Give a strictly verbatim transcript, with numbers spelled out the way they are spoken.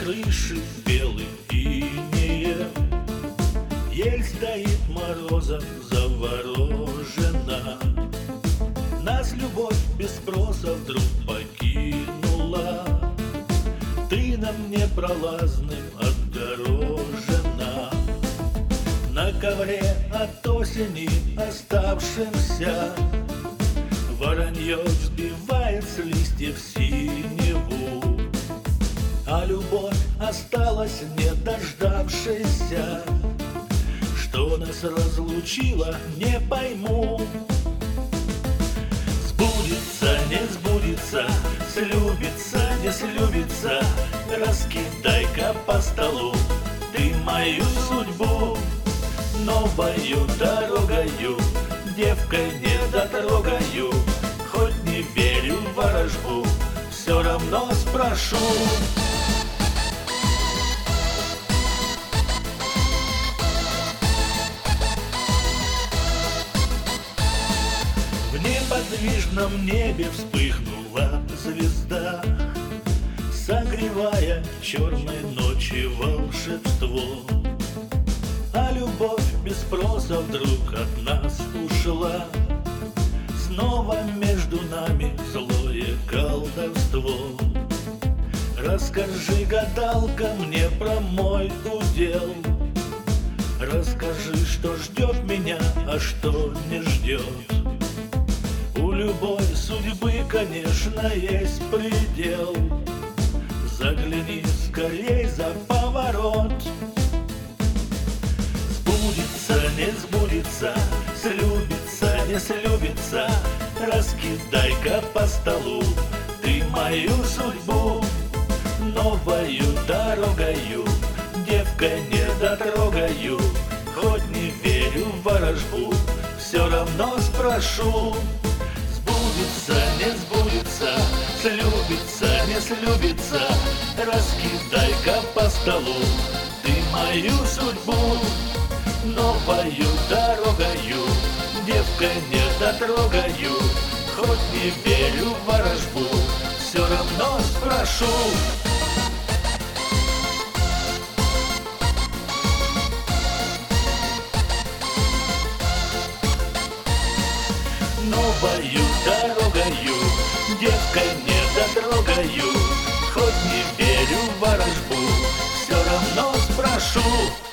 крыши белым инеем, ель стоит морозом заворожена. Нас любовь без спроса вдруг покинула, ты нам непролазным отгорожена. На ковре от осени оставшимся воронье сбивает с листьев синеву, а любовь осталась не дождавшейся. Что нас разлучило, не пойму. Сбудется, не сбудется, слюбится, не слюбится, раскидай-ка по столу ты мою судьбу. Новою дорогою девкой не дотрогаю, хоть не верю в ворожбу, все равно спрошу. В неподвижном небе вспыхнула звезда, согревая черной ночи волшебство. А любовь без спроса вдруг от нас ушла, снова между нами злое колдовство. Расскажи, гадалка, мне про мой удел, расскажи, что ждет меня, а что не ждет. У любой судьбы, конечно, есть предел, загляни скорей за поворот. Сбудется, не сбудется, слюбится, не слюбится, раскидай-ка по столу ты мою судьбу. Новою дорогою девкой не дотрогаю, хоть не верю в ворожбу, все равно спрошу. Сбудется, не сбудется, слюбится, не слюбится, раскидай-ка по столу ты мою судьбу. Новою дорогою девкой не дотрогаю, хоть не верю в ворожбу, все равно спрошу. Новою дорогою девкой не дотрогаю, хоть не верю в ворожбу, все равно спрошу.